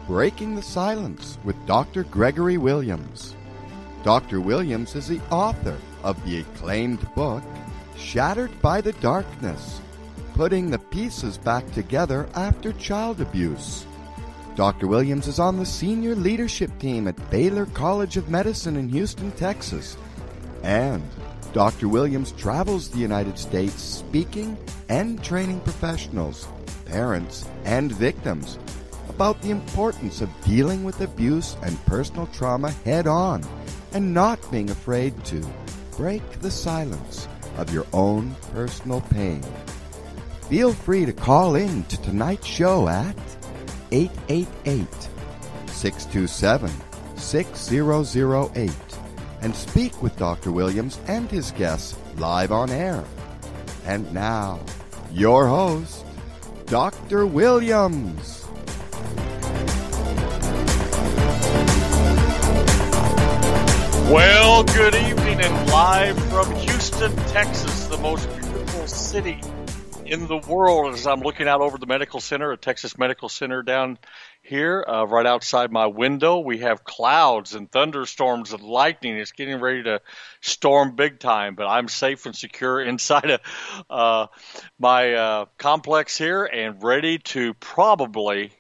Breaking the Silence with Dr. Gregory Williams. Dr. Williams is the author of the acclaimed book, Shattered by the Darkness, Putting the Pieces Back Together After Child Abuse. Dr. Williams is on the senior leadership team at Baylor College of Medicine in Houston, Texas. And Dr. Williams travels the United States speaking and training professionals, parents, and victims about the importance of dealing with abuse and personal trauma head-on and not being afraid to break the silence of your own personal pain. Feel free to call in to tonight's show at 888-627-6008 and speak with Dr. Williams and his guests live on air. And now, your host, Dr. Williams. Well, good evening, and live from Houston, Texas, the most beautiful city in the world, as I'm looking out over the medical center, a Texas Medical Center down here, right outside my window. We have clouds and thunderstorms and lightning. It's getting ready to storm big time, but I'm safe and secure inside of my complex here and ready to probably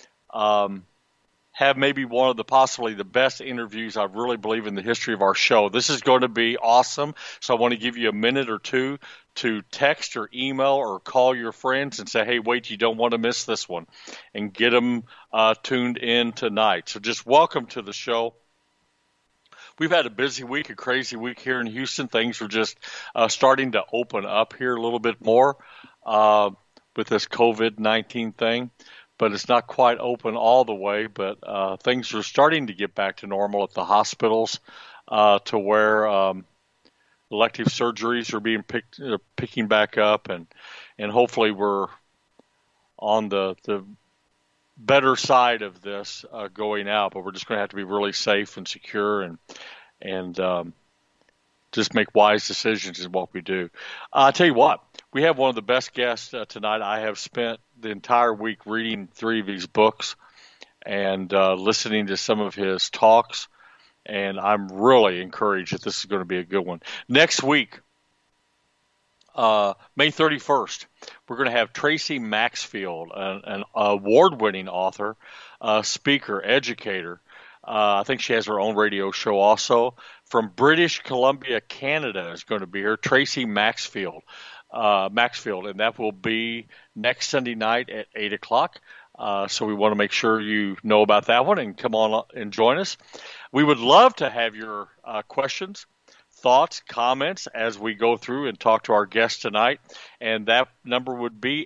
have maybe one of the possibly the best interviews I really believe in the history of our show. This is going to be awesome, so I want to give you a minute or two to text or email or call your friends and say, hey, wait, you don't want to miss this one, and get them tuned in tonight. So just welcome to the show. We've had a busy week, a crazy week here in Houston. Things are just starting to open up here a little bit more with this COVID-19 thing. But it's not quite open all the way, but things are starting to get back to normal at the hospitals to where elective surgeries are being picking back up, and hopefully we're on the better side of this going out, but we're just going to have to be really safe and secure and just make wise decisions in what we do. I'll tell you what, we have one of the best guests tonight. I have spent the entire week reading 3 of his books and listening to some of his talks, and I'm really encouraged that this is going to be a good one. Next week, May 31st, we're going to have Tracy Maxfield, an award-winning author, speaker, educator. I think she has her own radio show also. From British Columbia, Canada is going to be here, Tracy Maxfield, and that will be next Sunday night at 8 o'clock. So we want to make sure you know about that one and come on and join us. We would love to have your questions, thoughts, comments as we go through and talk to our guest tonight. And that number would be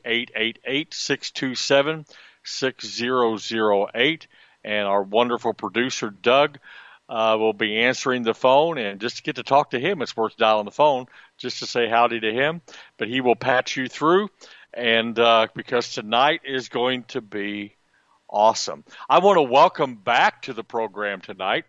888-627-6008. And our wonderful producer, Doug, will be answering the phone. And just to get to talk to him, it's worth dialing the phone just to say howdy to him. But he will patch you through, and because tonight is going to be awesome. I want to welcome back to the program tonight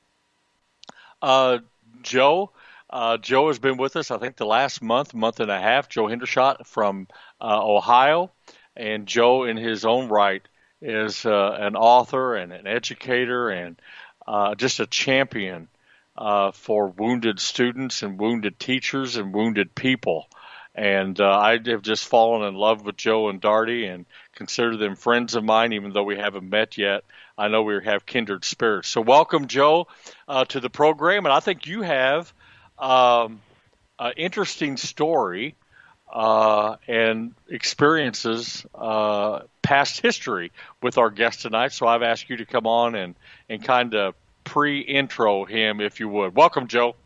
Joe. Joe has been with us, I think, the last month and a half. Joe Hendershot from Ohio. And Joe, in his own right, is an author and an educator and just a champion for wounded students and wounded teachers and wounded people. And I have just fallen in love with Joe and Darty and consider them friends of mine, even though we haven't met yet. I know we have kindred spirits. So welcome, Joe, to the program. And I think you have an interesting story and experiences, past history with our guest tonight. So I've asked you to come on and kind of pre-intro him, if you would. Welcome, Joe.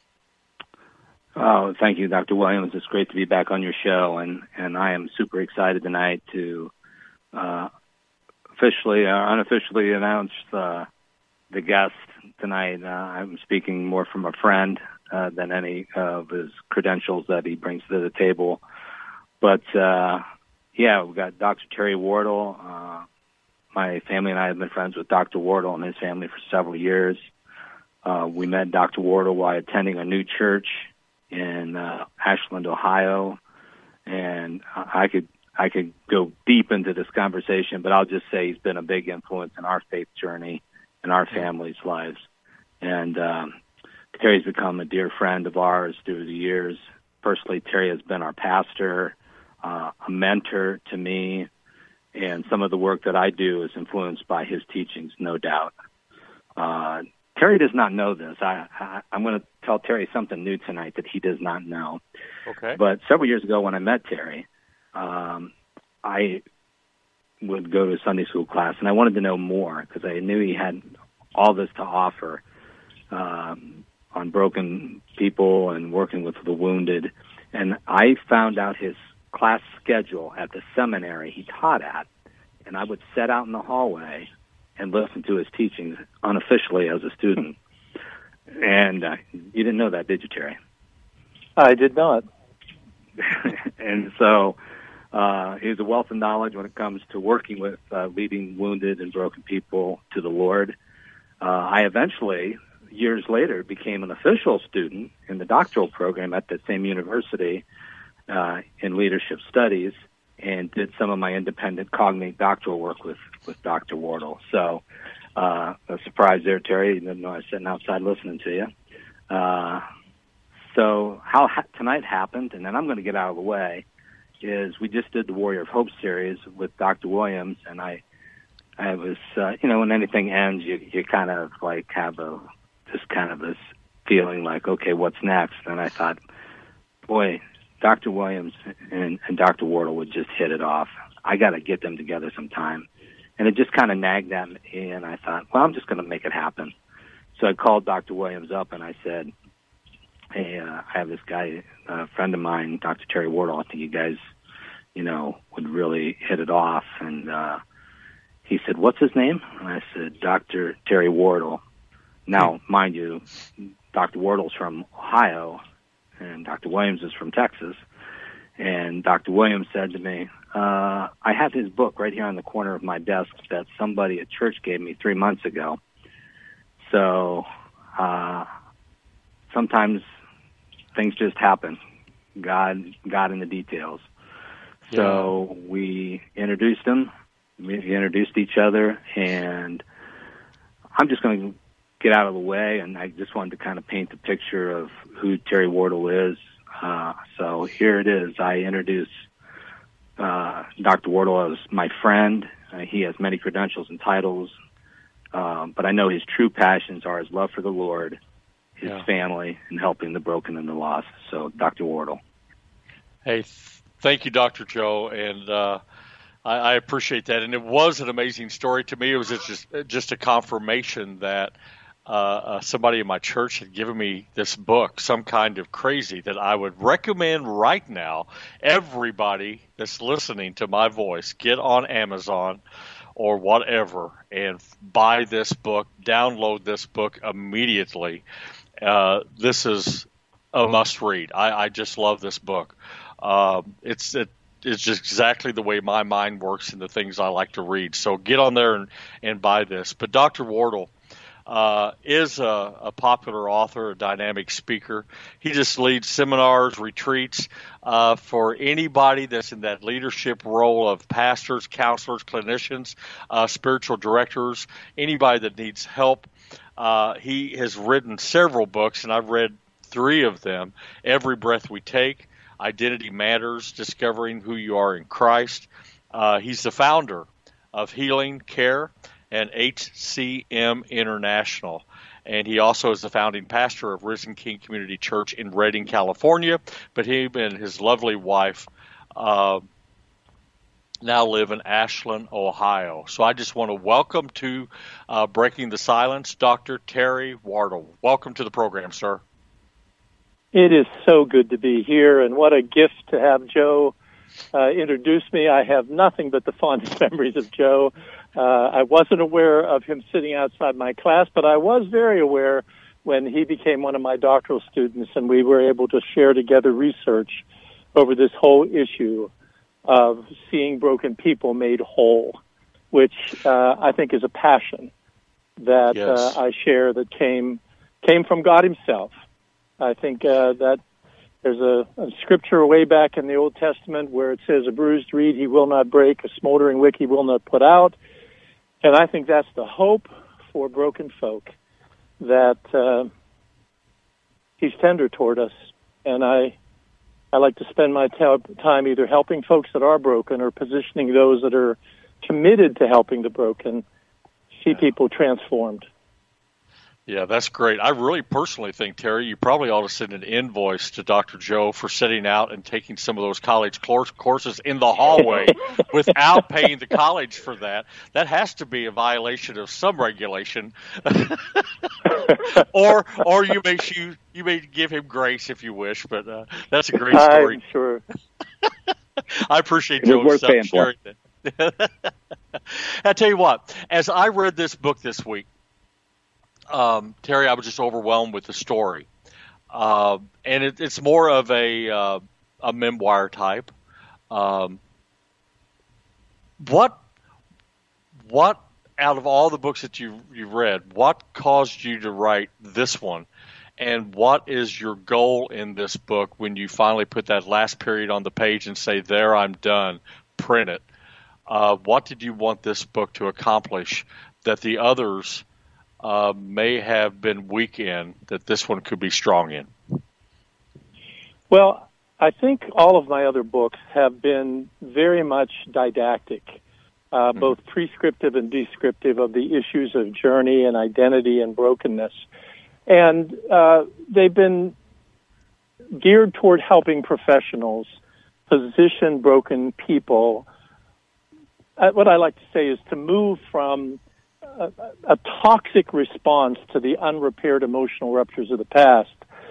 Oh, thank you, Dr. Williams. It's great to be back on your show, and I am super excited tonight to officially or unofficially announce the guest tonight. I'm speaking more from a friend than any of his credentials that he brings to the table. But, yeah, we've got Dr. Terry Wardle. My family and I have been friends with Dr. Wardle and his family for several years. We met Dr. Wardle while attending a new church in Ashland, Ohio, and I I could go deep into this conversation, but I'll just say he's been a big influence in our faith journey and our family's lives. And Terry's become a dear friend of ours through the years. Personally, Terry has been our pastor, a mentor to me, and some of the work that I do is influenced by his teachings, no doubt. Terry does not know this. I'm going to tell Terry something new tonight that he does not know. Okay. But several years ago when I met Terry, I would go to Sunday school class, and I wanted to know more because I knew he had all this to offer on broken people and working with the wounded. And I found out his class schedule at the seminary he taught at, and I would sit out in the hallway and listen to his teachings unofficially as a student. And you didn't know that, did you, Terry? I did not. And so he has a wealth of knowledge when it comes to working with leading wounded and broken people to the Lord. I eventually, years later, became an official student in the doctoral program at the same university in leadership studies, and did some of my independent cognate doctoral work with Dr. Wardle. So a surprise there, Terry. You didn't know I was sitting outside listening to you. So how tonight happened, and then I'm going to get out of the way, is we just did the Warrior of Hope series with Dr. Williams, and I was, when anything ends, you kind of like have this feeling like, okay, what's next? And I thought, boy, Dr. Williams and Dr. Wardle would just hit it off. I got to get them together sometime. And it just kind of nagged at me, and I thought, well, I'm just going to make it happen. So I called Dr. Williams up, and I said, hey, I have this guy, a friend of mine, Dr. Terry Wardle. I think you guys, would really hit it off. And he said, what's his name? And I said, Dr. Terry Wardle. Now, mind you, Dr. Wardle's from Ohio, and Dr. Williams is from Texas. And Dr. Williams said to me, I have his book right here on the corner of my desk that somebody at church gave me 3 months ago. So sometimes things just happen. God in the details. Yeah. So we introduced him. We introduced each other, and I'm just going to get out of the way, and I just wanted to kind of paint the picture of who Terry Wardle is. So here it is. I introduce Dr. Wardle as my friend. He has many credentials and titles, but I know his true passions are his love for the Lord, his family, and helping the broken and the lost. So, Dr. Wardle. Hey, thank you, Dr. Joe, and I appreciate that. And it was an amazing story to me. It was just a confirmation that somebody in my church had given me this book, Some Kind of Crazy, that I would recommend right now. Everybody that's listening to my voice, get on Amazon or whatever and buy this book, download this book immediately. This is a must read. I just love this book. It's just exactly the way my mind works and the things I like to read. So get on there and buy this. But Dr. Wardle is a popular author, a dynamic speaker. He just leads seminars, retreats for anybody that's in that leadership role of pastors, counselors, clinicians, spiritual directors, anybody that needs help. He has written several books, and I've read 3 of them: Every Breath We Take, Identity Matters, Discovering Who You Are in Christ. He's the founder of Healing Care and HCM International. And he also is the founding pastor of Risen King Community Church in Redding, California. But he and his lovely wife now live in Ashland, Ohio. So I just want to welcome to Breaking the Silence, Dr. Terry Wardle. Welcome to the program, sir. It is so good to be here, and what a gift to have Joe introduce me. I have nothing but the fondest memories of Joe. I wasn't aware of him sitting outside my class, but I was very aware when he became one of my doctoral students, and we were able to share together research over this whole issue of seeing broken people made whole, which I think is a passion that I share that came from God himself. I think that There's a scripture way back in the Old Testament where it says, a bruised reed he will not break, a smoldering wick he will not put out. And I think that's the hope for broken folk, that he's tender toward us. And I like to spend my time either helping folks that are broken or positioning those that are committed to helping the broken see people transformed. Yeah, that's great. I really personally think, Terry, you probably ought to send an invoice to Dr. Joe for sitting out and taking some of those college courses in the hallway without paying the college for that. That has to be a violation of some regulation. or you may give him grace if you wish, but that's a great story. I'm sure. I appreciate Joe sharing that. I tell you what, as I read this book this week, Terry, I was just overwhelmed with the story, and it's more of a memoir type. What out of all the books that you've read, what caused you to write this one, and what is your goal in this book when you finally put that last period on the page and say, "There, I'm done, print it"? What did you want this book to accomplish that the others may have been weak in, that this one could be strong in? Well, I think all of my other books have been very much didactic, both prescriptive and descriptive of the issues of journey and identity and brokenness. And they've been geared toward helping professionals position broken people. What I like to say is to move from a toxic response to the unrepaired emotional ruptures of the past.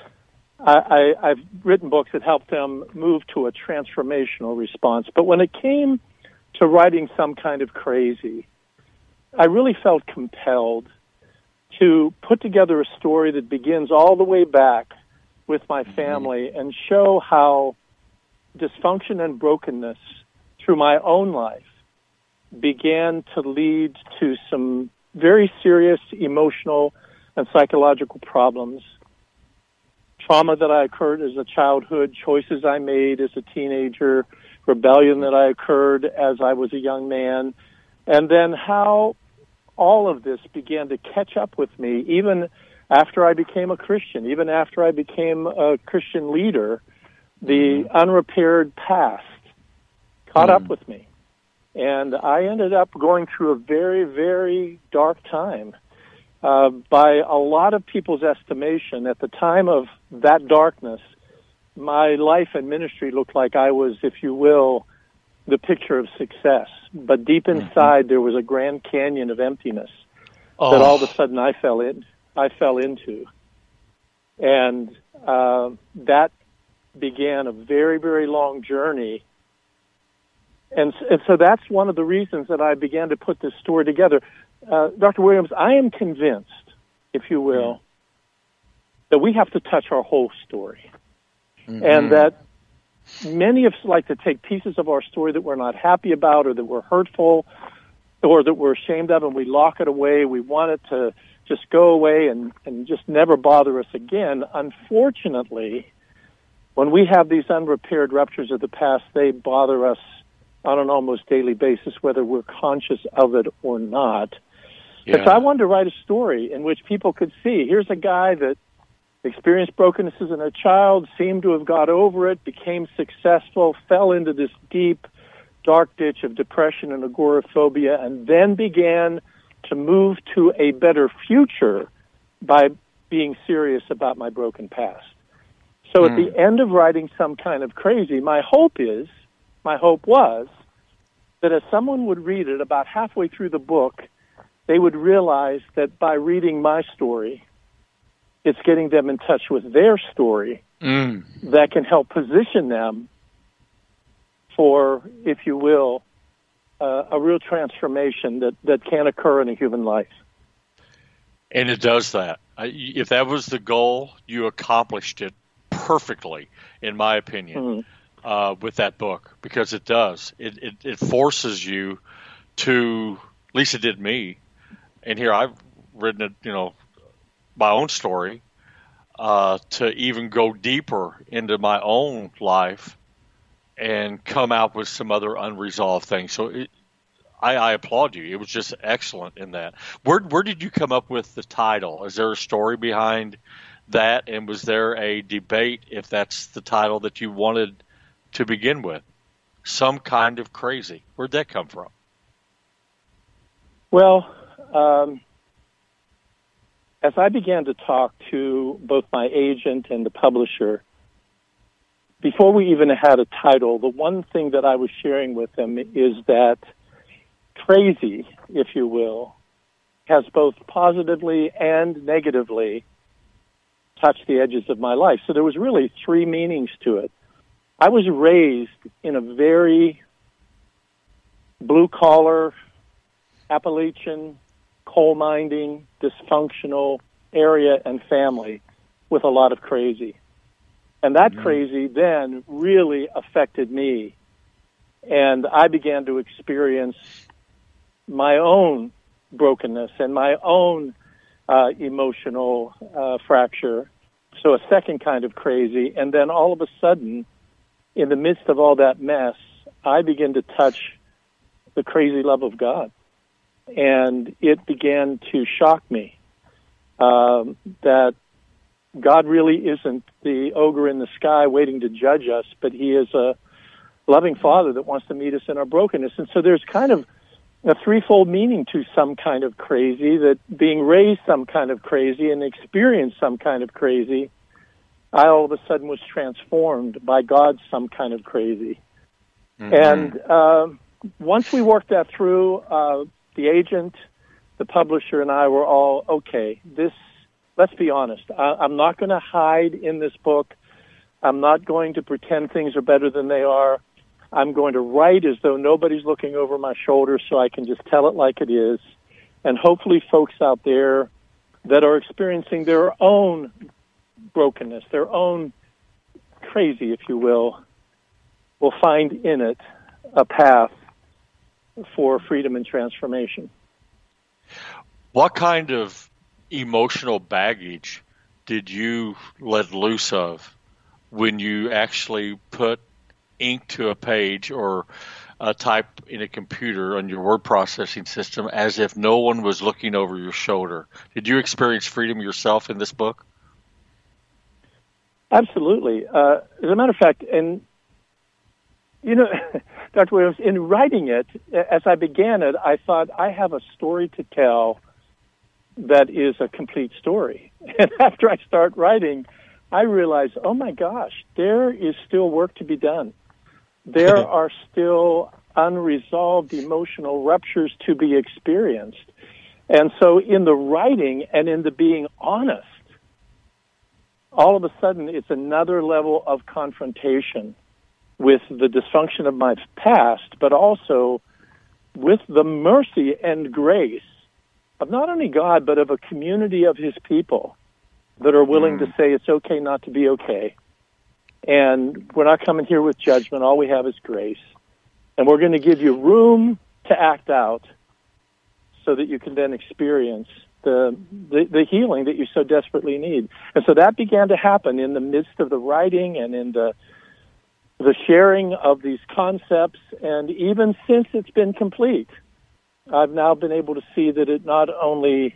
I've written books that help them move to a transformational response. But when it came to writing Some Kind of Crazy, I really felt compelled to put together a story that begins all the way back with my family and show how dysfunction and brokenness through my own life began to lead to some very serious emotional and psychological problems. Trauma that I occurred as a childhood, choices I made as a teenager, rebellion that I occurred as I was a young man, and then how all of this began to catch up with me even after I became a Christian, even after I became a Christian leader. The unrepaired past caught up with me. And I ended up going through a very, very dark time. By a lot of people's estimation, at the time of that darkness, my life and ministry looked like I was, if you will, the picture of success. But deep inside, there was a Grand Canyon of emptiness that all of a sudden I fell into. And that began a very, very long journey. And so that's one of the reasons that I began to put this story together. Dr. Williams, I am convinced, if you will, that we have to touch our whole story. And that many of us like to take pieces of our story that we're not happy about or that we're hurtful or that we're ashamed of, and we lock it away. We want it to just go away and just never bother us again. Unfortunately, when we have these unrepaired ruptures of the past, they bother us on an almost daily basis, whether we're conscious of it or not. Yeah. And so I wanted to write a story in which people could see, here's a guy that experienced brokenness as a child, seemed to have got over it, became successful, fell into this deep, dark ditch of depression and agoraphobia, and then began to move to a better future by being serious about my broken past. So at the end of writing Some Kind of Crazy, my hope was that as someone would read it about halfway through the book, they would realize that by reading my story, it's getting them in touch with their story that can help position them for, if you will, a real transformation that can occur in a human life. And it does that. If that was the goal, you accomplished it perfectly, in my opinion. With that book, because it does. It forces you to, at least it did me, and here I've written it, my own story, to even go deeper into my own life and come out with some other unresolved things. So I applaud you. It was just excellent in that. Where did you come up with the title? Is there a story behind that? And was there a debate if that's the title that you wanted to begin with? Some Kind of Crazy. Where'd that come from? Well, as I began to talk to both my agent and the publisher, before we even had a title, the one thing that I was sharing with them is that crazy, if you will, has both positively and negatively touched the edges of my life. So there was really three meanings to it. I was raised in a very blue-collar, Appalachian, coal-mining, dysfunctional area and family with a lot of crazy. And that crazy then really affected me. And I began to experience my own brokenness and my own emotional fracture. So a second kind of crazy. And then all of a sudden, in the midst of all that mess, I began to touch the crazy love of God. And it began to shock me that God really isn't the ogre in the sky waiting to judge us, but he is a loving Father that wants to meet us in our brokenness. And so there's kind of a threefold meaning to some kind of crazy, that being raised some kind of crazy and experienced some kind of crazy, I all of a sudden was transformed by God's some kind of crazy. And once we worked that through, the agent, the publisher, and I were all, okay, let's be honest. I'm not going to hide in this book. I'm not going to pretend things are better than they are. I'm going to write as though nobody's looking over my shoulder so I can just tell it like it is. And hopefully folks out there that are experiencing their own brokenness, their own crazy, if you will find in it a path for freedom and transformation. What kind of emotional baggage did you let loose of when you actually put ink to a page or type in a computer on your word processing system as if no one was looking over your shoulder? Did you experience freedom yourself in this book? Absolutely. As a matter of fact, and you know, Dr. Williams, in writing it, as I began it, I thought, I have a story to tell that is a complete story. And after I start writing, I realize, oh my gosh, there is still work to be done. There are still unresolved emotional ruptures to be experienced. And so in the writing and in the being honest, all of a sudden it's another level of confrontation with the dysfunction of my past, but also with the mercy and grace of not only God, but of a community of his people that are willing to say it's okay not to be okay. And we're not coming here with judgment. All we have is grace. And we're going to give you room to act out so that you can then experience the healing that you so desperately need. And so that began to happen in the midst of the writing and in the sharing of these concepts. And even since it's been complete, I've now been able to see that it not only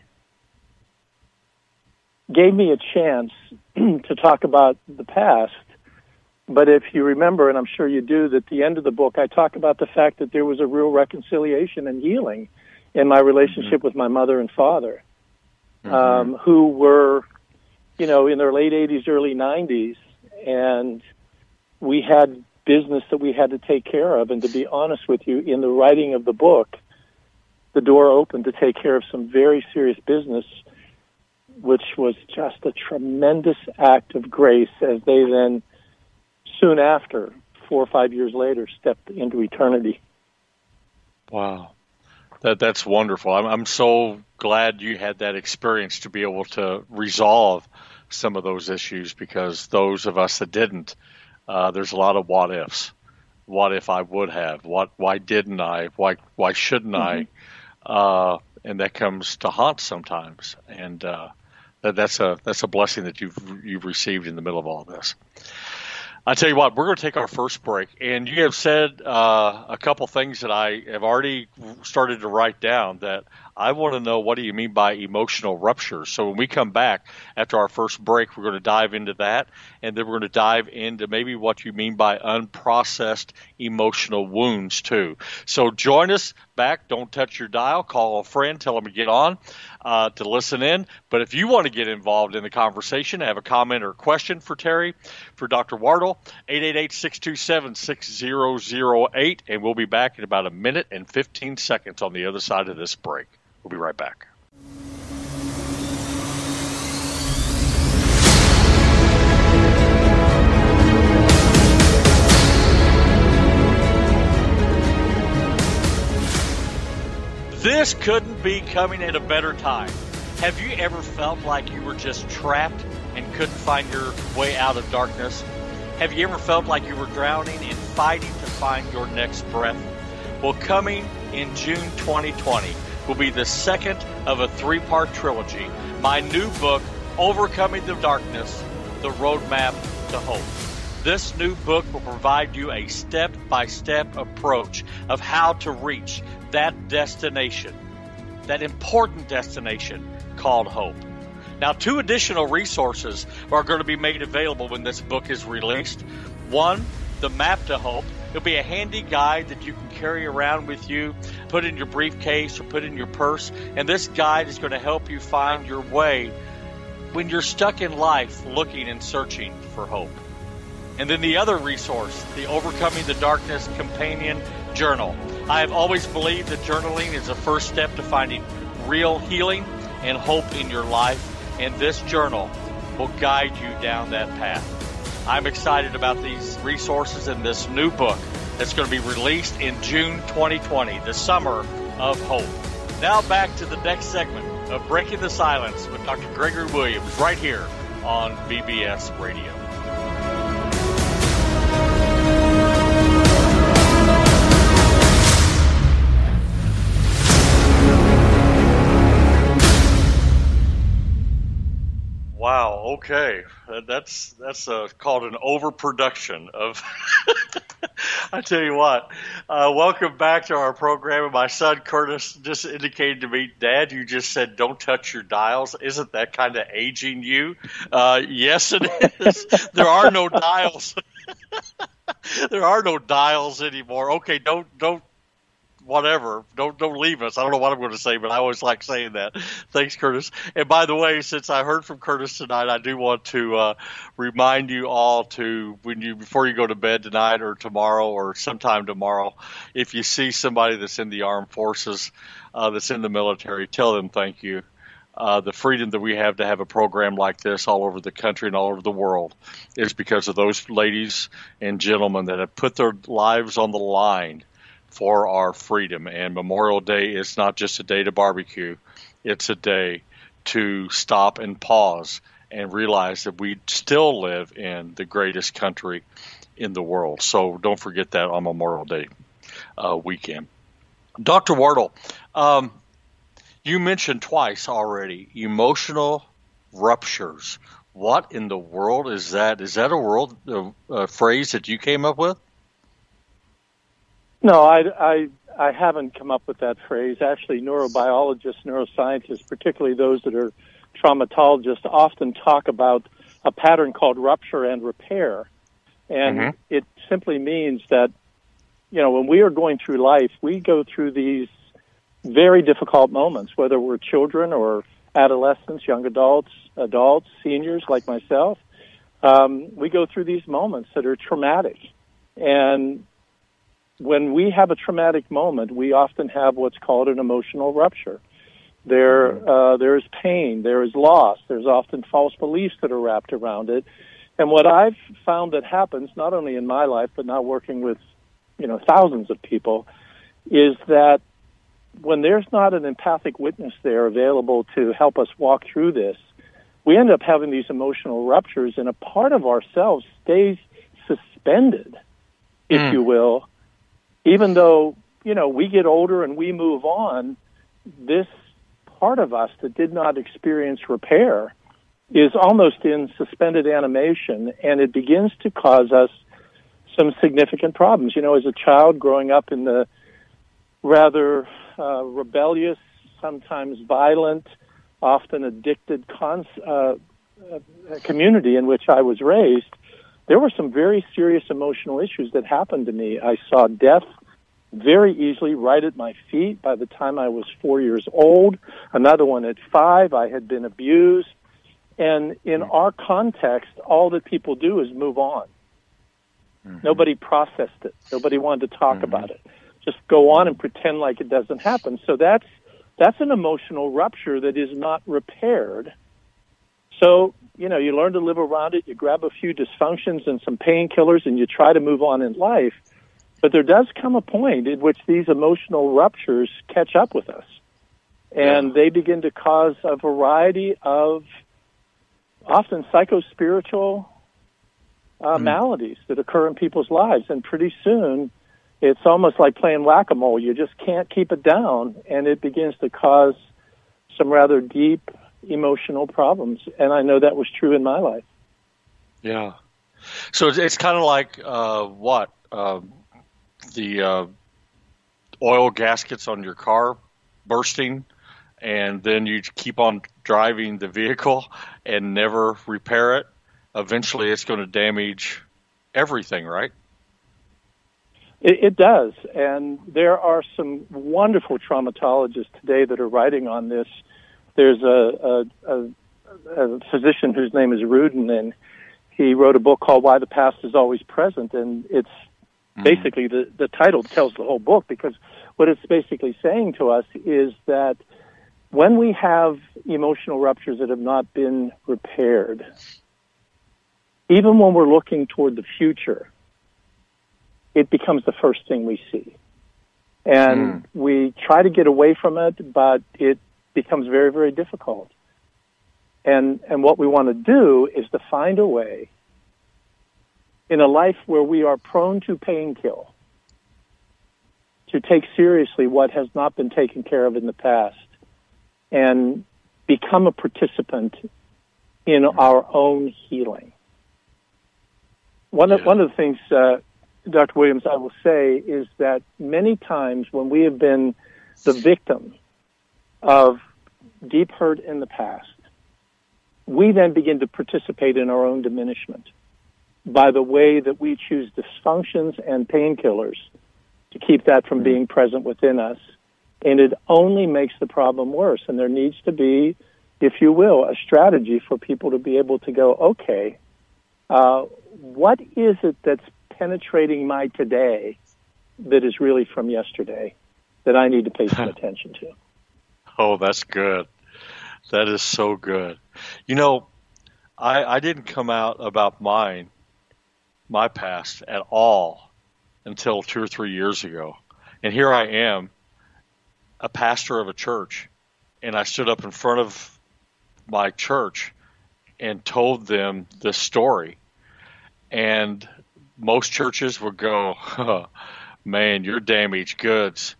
gave me a chance to talk about the past, but if you remember, and I'm sure you do, that at the end of the book, I talk about the fact that there was a real reconciliation and healing in my relationship with my mother and father, who were, you know, in their late 80s, early 90s, and we had business that we had to take care of. And to be honest with you, in the writing of the book, the door opened to take care of some very serious business, which was just a tremendous act of grace as they then, soon after, 4 or 5 years later, stepped into eternity. Wow. That's wonderful. I'm so glad you had that experience to be able to resolve some of those issues, because those of us that didn't, there's a lot of what ifs. What if I would have? Why didn't I? Why shouldn't I? And that comes to haunt sometimes. And That's a blessing that you've received in the middle of all this. I tell you what, we're going to take our first break, and you have said a couple things that I have already started to write down that I want to know, what do you mean by emotional ruptures? So when we come back after our first break, we're going to dive into that, and then we're going to dive into maybe what you mean by unprocessed emotional wounds too. So join us back. Don't touch your dial. Call a friend. Tell them to get on to listen in. But if you want to get involved in the conversation, have a comment or question for Terry, for Dr. Wardle, 888-627-6008, and we'll be back in about a minute and 15 seconds on the other side of this break. We'll be right back. This couldn't be coming at a better time. Have you ever felt like you were just trapped and couldn't find your way out of darkness? Have you ever felt like you were drowning and fighting to find your next breath? Well, coming in June 2020 will be the second of a 3-part trilogy. My new book, Overcoming the Darkness, The Roadmap to Hope. This new book will provide you a step-by-step approach of how to reach that destination, that important destination called hope. Now, 2 additional resources are going to be made available when this book is released. One, the Map to Hope. It'll be a handy guide that you can carry around with you, put in your briefcase or put in your purse, and this guide is going to help you find your way when you're stuck in life looking and searching for hope. And then the other resource, the Overcoming the Darkness Companion Journal. I have always believed that journaling is the first step to finding real healing and hope in your life, and this journal will guide you down that path. I'm excited about these resources in this new book that's going to be released in June 2020, the Summer of Hope. Now back to the next segment of Breaking the Silence with Dr. Gregory Williams right here on BBS Radio. Wow. Okay, that's called an overproduction of. I tell you what. Welcome back to our program. And my son Curtis just indicated to me, Dad, you just said don't touch your dials. Isn't that kind of aging you? Yes, it is. There are no dials. There are no dials anymore. Okay, don't. Whatever. Don't leave us. I don't know what I'm going to say, but I always like saying that. Thanks, Curtis. And by the way, since I heard from Curtis tonight, I do want to remind you all to, before you go to bed tonight or tomorrow or sometime tomorrow, if you see somebody that's in the armed forces, that's in the military, tell them thank you. The freedom that we have to have a program like this all over the country and all over the world is because of those ladies and gentlemen that have put their lives on the line for our freedom. And Memorial Day is not just a day to barbecue. It's a day to stop and pause and realize that we still live in the greatest country in the world. So don't forget that on Memorial Day weekend. Dr. Wardle, you mentioned twice already emotional ruptures. What in the world is that? Is that a phrase that you came up with? No, I haven't come up with that phrase. Actually, neurobiologists, neuroscientists, particularly those that are traumatologists, often talk about a pattern called rupture and repair. And it simply means that, when we are going through life, we go through these very difficult moments, whether we're children or adolescents, young adults, seniors like myself. We go through these moments that are traumatic. And when we have a traumatic moment, we often have what's called an emotional rupture. There is pain, there is loss, there's often false beliefs that are wrapped around it. And what I've found that happens, not only in my life, but now working with, thousands of people, is that when there's not an empathic witness there available to help us walk through this, we end up having these emotional ruptures, and a part of ourselves stays suspended, if you will. Even though, we get older and we move on, this part of us that did not experience repair is almost in suspended animation, and it begins to cause us some significant problems. You know, as a child growing up in the rather rebellious, sometimes violent, often addicted community in which I was raised, there were some very serious emotional issues that happened to me. I saw death very easily right at my feet by the time I was 4 years old. Another one at 5. I had been abused. And in our context, all that people do is move on. Mm-hmm. Nobody processed it. Nobody wanted to talk about it. Just go on and pretend like it doesn't happen. So that's an emotional rupture that is not repaired. So, you know, you learn to live around it, you grab a few dysfunctions and some painkillers, and you try to move on in life. But there does come a point in which these emotional ruptures catch up with us. And they begin to cause a variety of often psychospiritual maladies that occur in people's lives. And pretty soon, it's almost like playing whack-a-mole. You just can't keep it down, and it begins to cause some rather deep emotional problems. And I know that was true in my life. Yeah. So it's kind of like the oil gaskets on your car bursting, and then you keep on driving the vehicle and never repair it. Eventually, it's going to damage everything, right? It does, and there are some wonderful traumatologists today that are writing on this. There's a physician whose name is Rudin, and he wrote a book called Why the Past is Always Present, and it's basically the title tells the whole book, because what it's basically saying to us is that when we have emotional ruptures that have not been repaired, even when we're looking toward the future, it becomes the first thing we see. And we try to get away from it, but it becomes very, very difficult. And what we want to do is to find a way in a life where we are prone to pain kill, to take seriously what has not been taken care of in the past and become a participant in our own healing. One of the things, Dr. Williams, I will say is that many times when we have been the victim of deep hurt in the past, we then begin to participate in our own diminishment by the way that we choose dysfunctions and painkillers to keep that from being present within us. And it only makes the problem worse. And there needs to be, if you will, a strategy for people to be able to go, okay, what is it that's penetrating my today that is really from yesterday that I need to pay some attention to? Oh, that's good. That is so good. You know, I didn't come out about my past at all until 2 or 3 years ago. And here I am, a pastor of a church, and I stood up in front of my church and told them this story. And most churches would go, oh, man, you're damaged goods.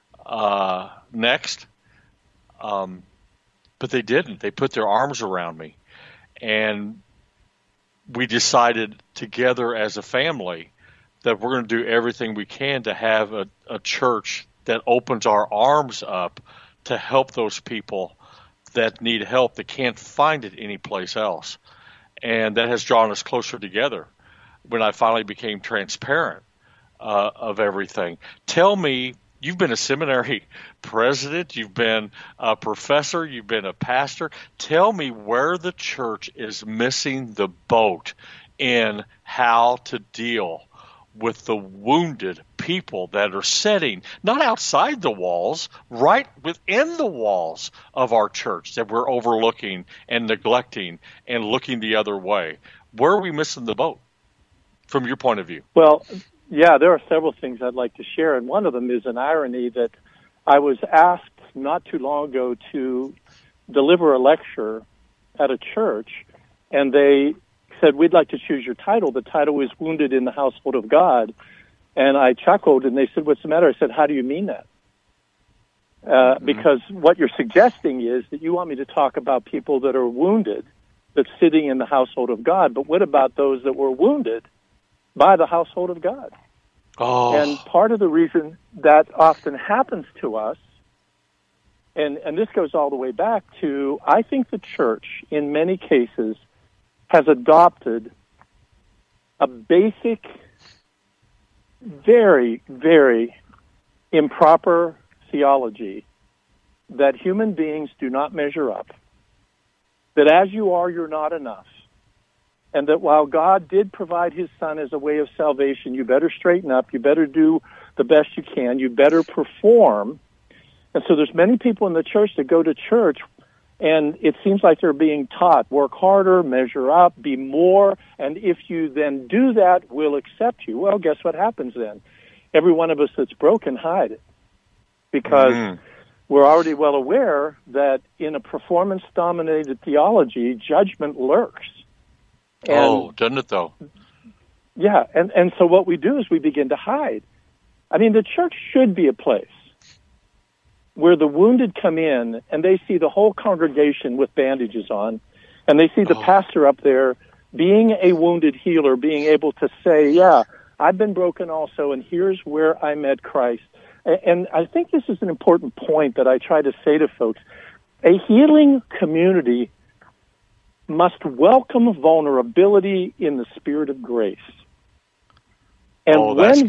Next. But they didn't. They put their arms around me. And we decided together as a family that we're going to do everything we can to have a church that opens our arms up to help those people that need help, that can't find it anyplace else. And that has drawn us closer together when I finally became transparent of everything. Tell me, you've been a seminary president, you've been a professor, you've been a pastor. Tell me where the church is missing the boat in how to deal with the wounded people that are sitting, not outside the walls, right within the walls of our church that we're overlooking and neglecting and looking the other way. Where are we missing the boat from your point of view? Well, yeah, there are several things I'd like to share, and one of them is an irony that I was asked not too long ago to deliver a lecture at a church, and they said, we'd like to choose your title. The title is Wounded in the Household of God. And I chuckled, and they said, what's the matter? I said, how do you mean that? Because what you're suggesting is that you want me to talk about people that are wounded that's sitting in the household of God, but what about those that were wounded by the household of God? Oh. And part of the reason that often happens to us, and this goes all the way back to, I think the church, in many cases, has adopted a basic, very, very improper theology that human beings do not measure up, that as you are, you're not enough, and that while God did provide his Son as a way of salvation, you better straighten up, you better do the best you can, you better perform. And so there's many people in the church that go to church, and it seems like they're being taught, work harder, measure up, be more, and if you then do that, we'll accept you. Well, guess what happens then? Every one of us that's broken, hide it. Because we're already well aware that in a performance-dominated theology, judgment lurks. And, doesn't it though? Yeah, and so what we do is we begin to hide. I mean, the church should be a place where the wounded come in and they see the whole congregation with bandages on, and they see the pastor up there being a wounded healer, being able to say, yeah, I've been broken also, and here's where I met Christ. And I think this is an important point that I try to say to folks. A healing community must welcome vulnerability in the spirit of grace. And when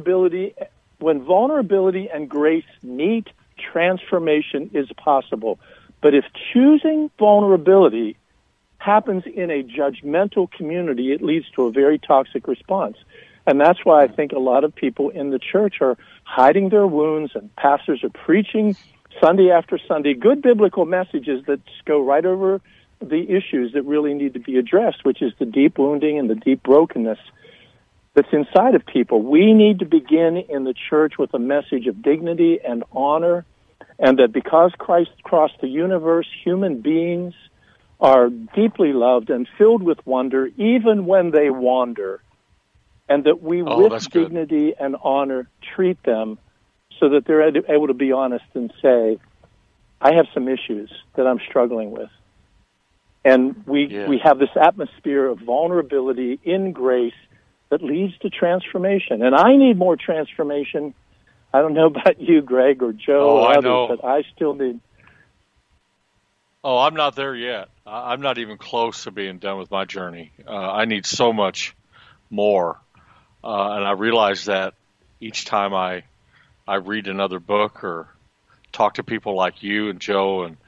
vulnerability and grace meet, transformation is possible. But if choosing vulnerability happens in a judgmental community, it leads to a very toxic response. And that's why I think a lot of people in the church are hiding their wounds, and pastors are preaching Sunday after Sunday good biblical messages that go right over the issues that really need to be addressed, which is the deep wounding and the deep brokenness that's inside of people. We need to begin in the church with a message of dignity and honor, and that because Christ crossed the universe, human beings are deeply loved and filled with wonder even when they wander, and that we, with dignity and honor, treat them so that they're able to be honest and say, I have some issues that I'm struggling with. And we have this atmosphere of vulnerability in grace that leads to transformation. And I need more transformation. I don't know about you, Greg, or Joe, or others, but I still need. Oh, I'm not there yet. I'm not even close to being done with my journey. I need so much more. And I realize that each time I read another book or talk to people like you and Joe, and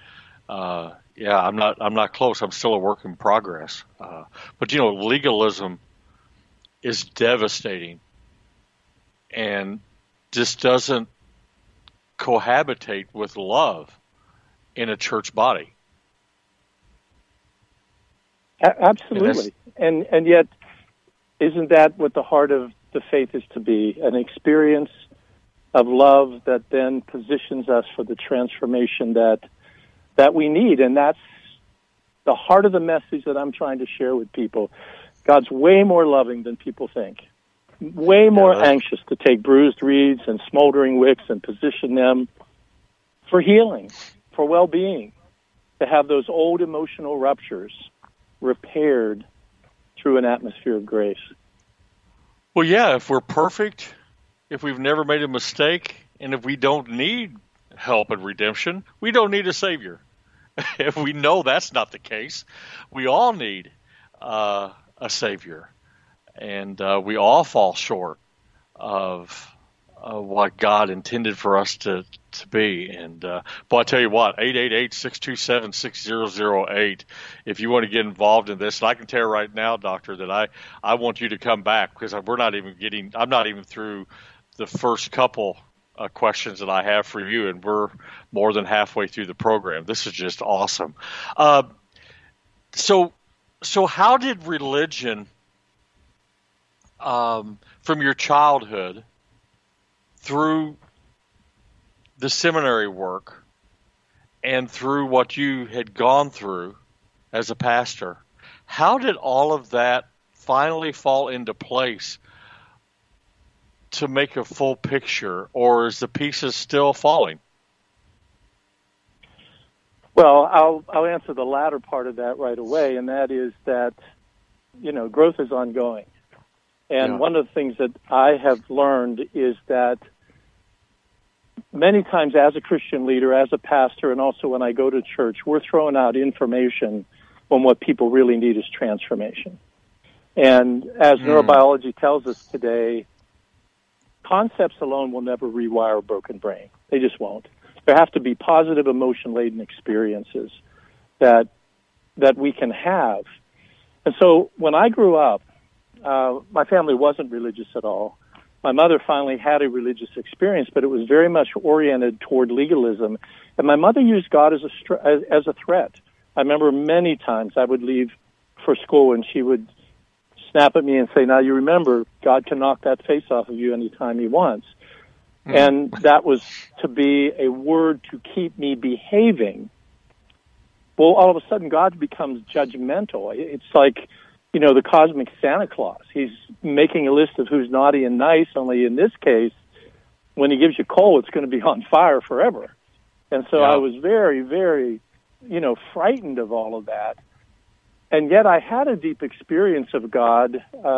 I'm not close. I'm still a work in progress. But legalism is devastating, and just doesn't cohabitate with love in a church body. Absolutely, and yet, isn't that what the heart of the faith is to be? An experience of love that then positions us for the transformation that we need. And that's the heart of the message that I'm trying to share with people. God's way more loving than people think. Way more anxious to take bruised reeds and smoldering wicks and position them for healing, for well-being, to have those old emotional ruptures repaired through an atmosphere of grace. Well, yeah, if we're perfect, if we've never made a mistake, and if we don't need help and redemption, we don't need a Savior. If we know that's not the case, we all need a Savior. And we all fall short of what God intended for us to be. And boy, I tell you what, 888-627-6008, if you want to get involved in this. And I can tell you right now, Doctor, that I want you to come back, because I'm not even through the first couple questions that I have for you, and we're more than halfway through the program. This is just awesome. So how did religion, from your childhood through the seminary work and through what you had gone through as a pastor, how did all of that finally fall into place to make a full picture, or is the pieces still falling? Well, I'll answer the latter part of that right away, and that is that, growth is ongoing. And one of the things that I have learned is that many times as a Christian leader, as a pastor, and also when I go to church, we're throwing out information when what people really need is transformation. And as neurobiology tells us today, concepts alone will never rewire a broken brain. They just won't. There have to be positive emotion-laden experiences that we can have. And so when I grew up, my family wasn't religious at all. My mother finally had a religious experience, but it was very much oriented toward legalism. And my mother used God as a threat. I remember many times I would leave for school and she would snap at me and say, now you remember, God can knock that face off of you anytime he wants. And that was to be a word to keep me behaving. Well, all of a sudden, God becomes judgmental. It's like, the cosmic Santa Claus. He's making a list of who's naughty and nice, only in this case, when he gives you coal, it's going to be on fire forever. And so I was very, very, frightened of all of that. And yet I had a deep experience of God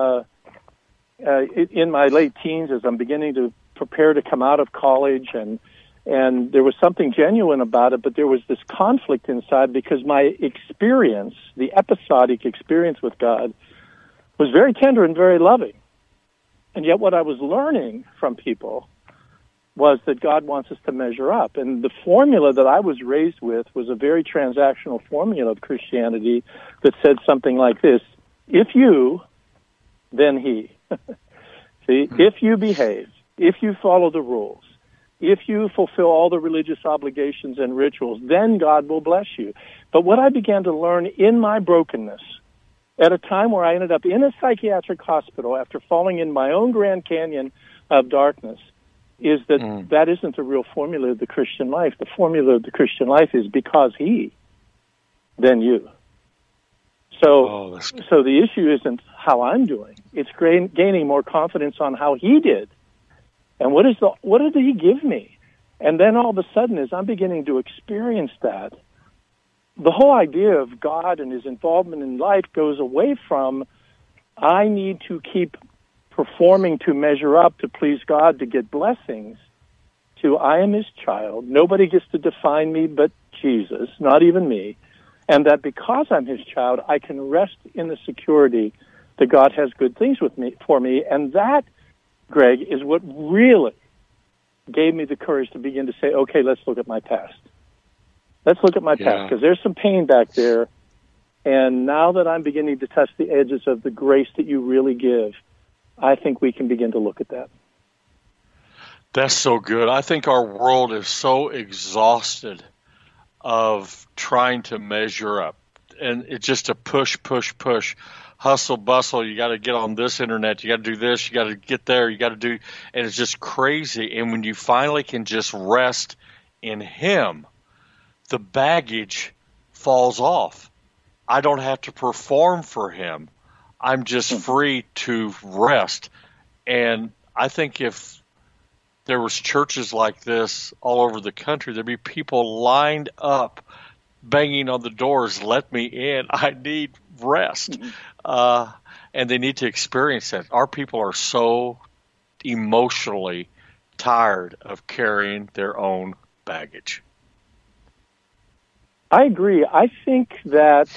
in my late teens as I'm beginning to prepare to come out of college, and there was something genuine about it, but there was this conflict inside because my experience, the episodic experience with God, was very tender and very loving. And yet what I was learning from people was that God wants us to measure up. And the formula that I was raised with was a very transactional formula of Christianity that said something like this: if you, then he. See, if you behave, if you follow the rules, if you fulfill all the religious obligations and rituals, then God will bless you. But what I began to learn in my brokenness, at a time where I ended up in a psychiatric hospital after falling in my own Grand Canyon of darkness, is that that isn't the real formula of the Christian life. The formula of the Christian life is because he, then you. So the issue isn't how I'm doing. It's gaining more confidence on how he did. And what did he give me? And then all of a sudden, as I'm beginning to experience that, the whole idea of God and his involvement in life goes away from, I need to keep performing to measure up to please God to get blessings, to I am his child. Nobody gets to define me but Jesus, not even me. And that because I'm his child, I can rest in the security that God has good things for me. And that, Greg, is what really gave me the courage to begin to say, okay, let's look at my past. Let's look at my past, because there's some pain back there. And now that I'm beginning to touch the edges of the grace that you really give, I think we can begin to look at that. That's so good. I think our world is so exhausted of trying to measure up. And it's just a push, hustle, bustle. You got to get on this internet. You got to do this. You got to get there. You got to do, and it's just crazy. And when you finally can just rest in him, the baggage falls off. I don't have to perform for him. I'm just free to rest. And I think if there was churches like this all over the country, there'd be people lined up, banging on the doors, let me in. I need rest. And they need to experience that. Our people are so emotionally tired of carrying their own baggage. I agree. I think the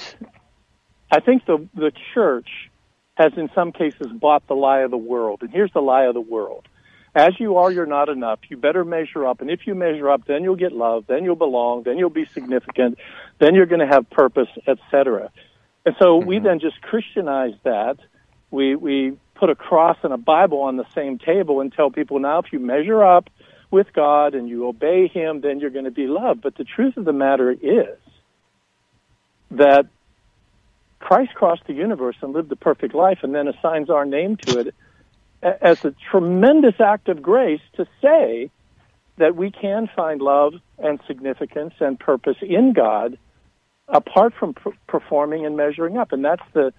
church has in some cases bought the lie of the world. And here's the lie of the world. As you are, you're not enough. You better measure up. And if you measure up, then you'll get love, then you'll belong, then you'll be significant, then you're going to have purpose, etc. And so we then just Christianize that. We put a cross and a Bible on the same table and tell people, now if you measure up with God and you obey him, then you're going to be loved. But the truth of the matter is that Christ crossed the universe and lived the perfect life and then assigns our name to it as a tremendous act of grace to say that we can find love and significance and purpose in God apart from performing and measuring up. And that's the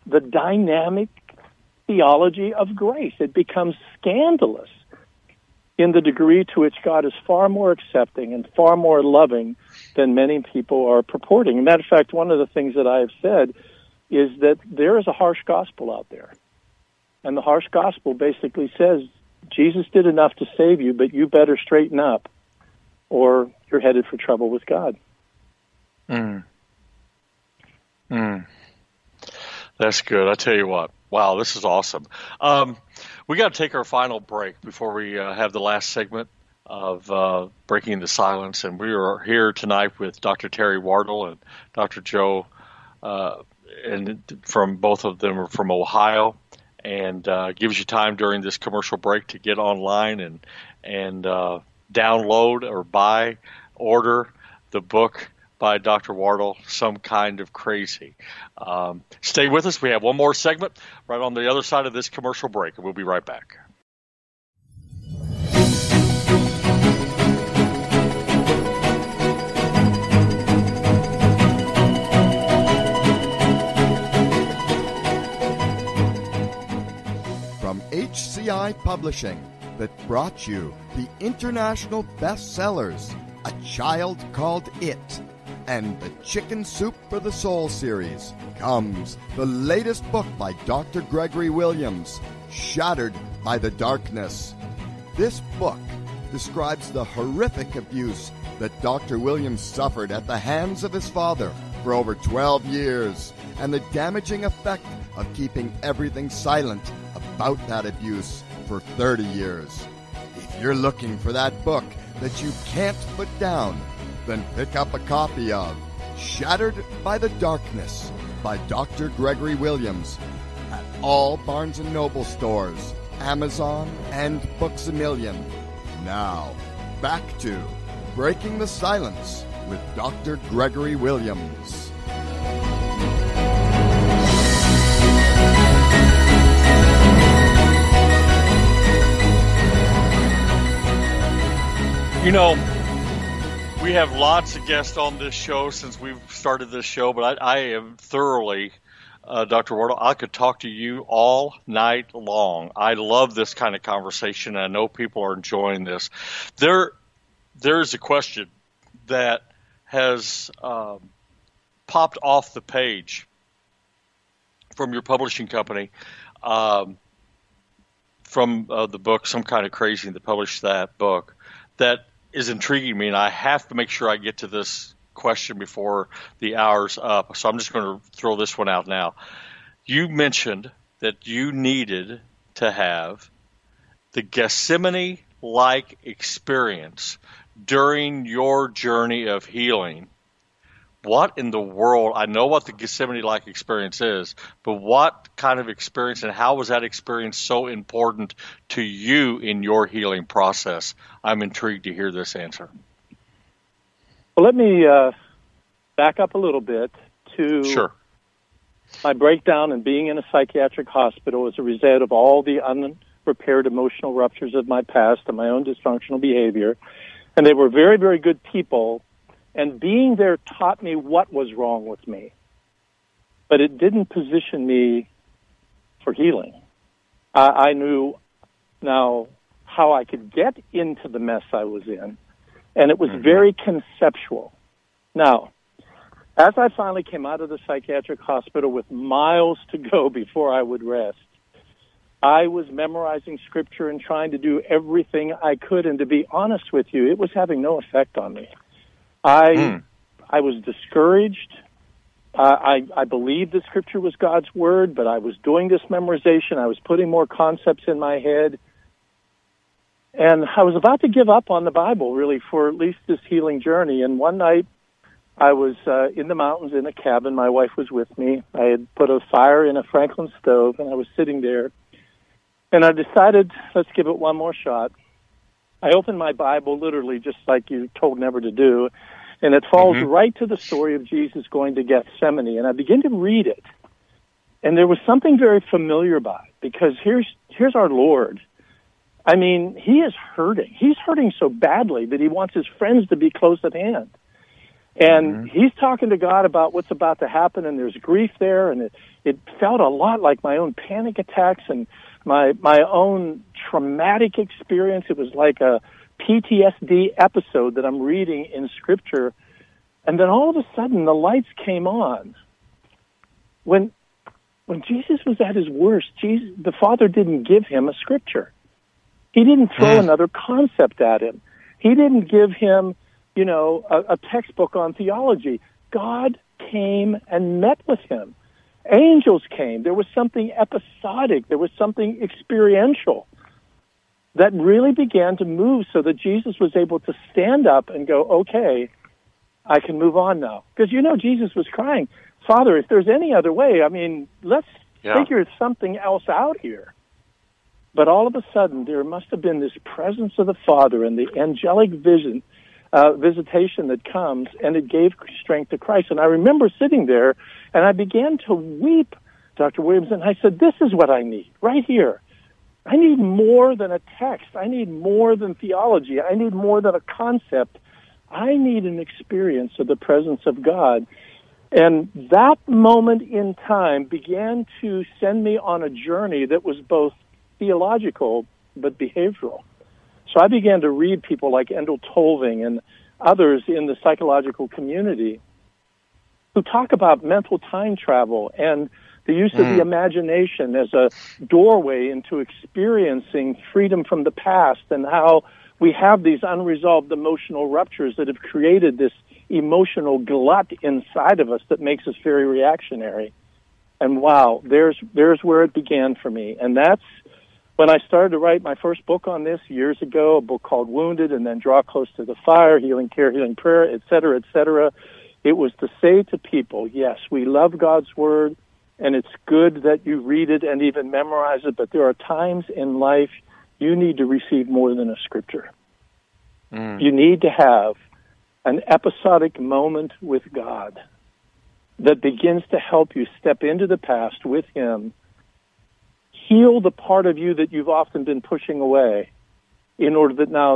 dynamic theology of grace. It becomes scandalous in the degree to which God is far more accepting and far more loving than many people are purporting. As a matter of fact, one of the things that I have said is that there is a harsh gospel out there. And the harsh gospel basically says, Jesus did enough to save you, but you better straighten up or you're headed for trouble with God. That's good. I tell you what. Wow, this is awesome. We got to take our final break before we have the last segment of Breaking the Silence. And we are here tonight with Dr. Terry Wardle and Dr. Joe, and from both of them are from Ohio, and gives you time during this commercial break to get online and download or order the book by Dr. Wardle, Some Kind of Crazy. Stay with us. We have one more segment right on the other side of this commercial break, and we'll be right back. From HCI Publishing, that brought you the international bestsellers, A Child Called It, and the Chicken Soup for the Soul series, comes the latest book by Dr. Gregory Williams, Shattered by the Darkness. This book describes the horrific abuse that Dr. Williams suffered at the hands of his father for over 12 years, and the damaging effect of keeping everything silent about that abuse for 30 years. If you're looking for that book that you can't put down, then pick up a copy of Shattered by the Darkness by Dr. Gregory Williams at all Barnes & Noble stores, Amazon, and Books A Million. Now, back to Breaking the Silence with Dr. Gregory Williams. You know, we have lots of guests on this show since we've started this show, but I am thoroughly, Dr. Wardle, I could talk to you all night long. I love this kind of conversation, and I know people are enjoying this. There's a question that has popped off the page from your publishing company, from the book Some Kind of Crazy, that published that book, that is intriguing me, and I have to make sure I get to this question before the hour's up. So I'm just going to throw this one out now. You mentioned that you needed to have the Gethsemane-like experience during your journey of healing. What in the world, I know what the Gethsemane-like experience is, but what kind of experience and how was that experience so important to you in your healing process? I'm intrigued to hear this answer. Well, let me back up a little bit to my breakdown and being in a psychiatric hospital as a result of all the unrepaired emotional ruptures of my past and my own dysfunctional behavior. And they were very, very good people. And being there taught me what was wrong with me. But it didn't position me for healing. I knew now how I could get into the mess I was in. And it was very conceptual. Now, as I finally came out of the psychiatric hospital with miles to go before I would rest, I was memorizing scripture and trying to do everything I could. And to be honest with you, it was having no effect on me. I was discouraged. I believed the scripture was God's word, but I was doing this memorization. I was putting more concepts in my head. And I was about to give up on the Bible, really, for at least this healing journey. And one night, I was in the mountains in a cabin. My wife was with me. I had put a fire in a Franklin stove, and I was sitting there. And I decided, let's give it one more shot. I opened my Bible, literally, just like you're told never to do, and it falls right to the story of Jesus going to Gethsemane. And I begin to read it, and there was something very familiar about it, because here's our Lord. I mean, he is hurting. He's hurting so badly that he wants his friends to be close at hand. And he's talking to God about what's about to happen, and there's grief there, and it felt a lot like my own panic attacks and my own traumatic experience. It was like a PTSD episode that I'm reading in Scripture. And then all of a sudden, the lights came on. When Jesus was at his worst, the Father didn't give him a Scripture. He didn't throw another concept at him. He didn't give him, a textbook on theology. God came and met with him. Angels came. There was something episodic. There was something experiential that really began to move so that Jesus was able to stand up and go, okay, I can move on now. Because, Jesus was crying, Father, if there's any other way, let's figure something else out here. But all of a sudden, there must have been this presence of the Father and the angelic visitation that comes, and it gave strength to Christ. And I remember sitting there, and I began to weep, Dr. Williams, and I said, this is what I need, right here. I need more than a text. I need more than theology. I need more than a concept. I need an experience of the presence of God. And that moment in time began to send me on a journey that was both theological but behavioral. So I began to read people like Endel Tolving and others in the psychological community who talk about mental time travel and the use of the imagination as a doorway into experiencing freedom from the past, and how we have these unresolved emotional ruptures that have created this emotional glut inside of us that makes us very reactionary. And wow, there's where it began for me. And that's when I started to write my first book on this years ago, a book called Wounded, and then Draw Close to the Fire, Healing Care, Healing Prayer, et cetera, et cetera. It was to say to people, yes, we love God's Word, and it's good that you read it and even memorize it, but there are times in life you need to receive more than a Scripture. You need to have an episodic moment with God that begins to help you step into the past with Him, heal the part of you that you've often been pushing away, in order that now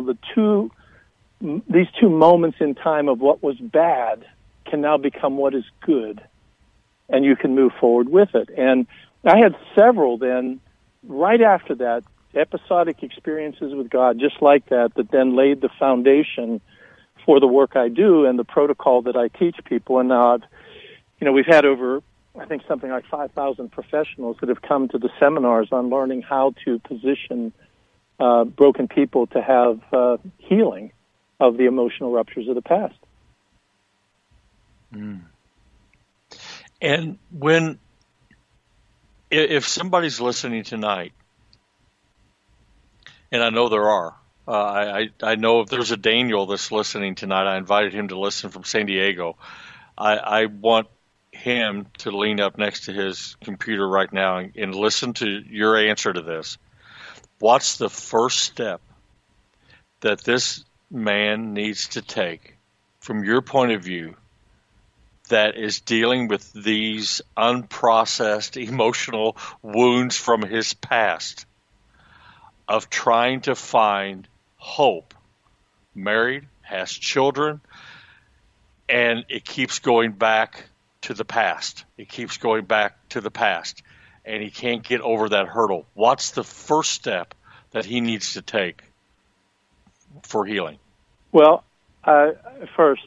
these two moments in time of what was bad can now become what is good, and you can move forward with it. And I had several then, right after that, episodic experiences with God just like that then laid the foundation for the work I do and the protocol that I teach people. And now we've had over, I think, something like 5,000 professionals that have come to the seminars on learning how to position broken people to have healing of the emotional ruptures of the past. And if somebody's listening tonight, and I know there are, I know if there's a Daniel that's listening tonight, I invited him to listen from San Diego. I want him to lean up next to his computer right now and listen to your answer to this. What's the first step that this man needs to take, from your point of view, that is dealing with these unprocessed emotional wounds from his past, of trying to find hope? Married, has children, and it keeps going back to the past. It keeps going back to the past, and he can't get over that hurdle. What's the first step that he needs to take for healing? Well, first,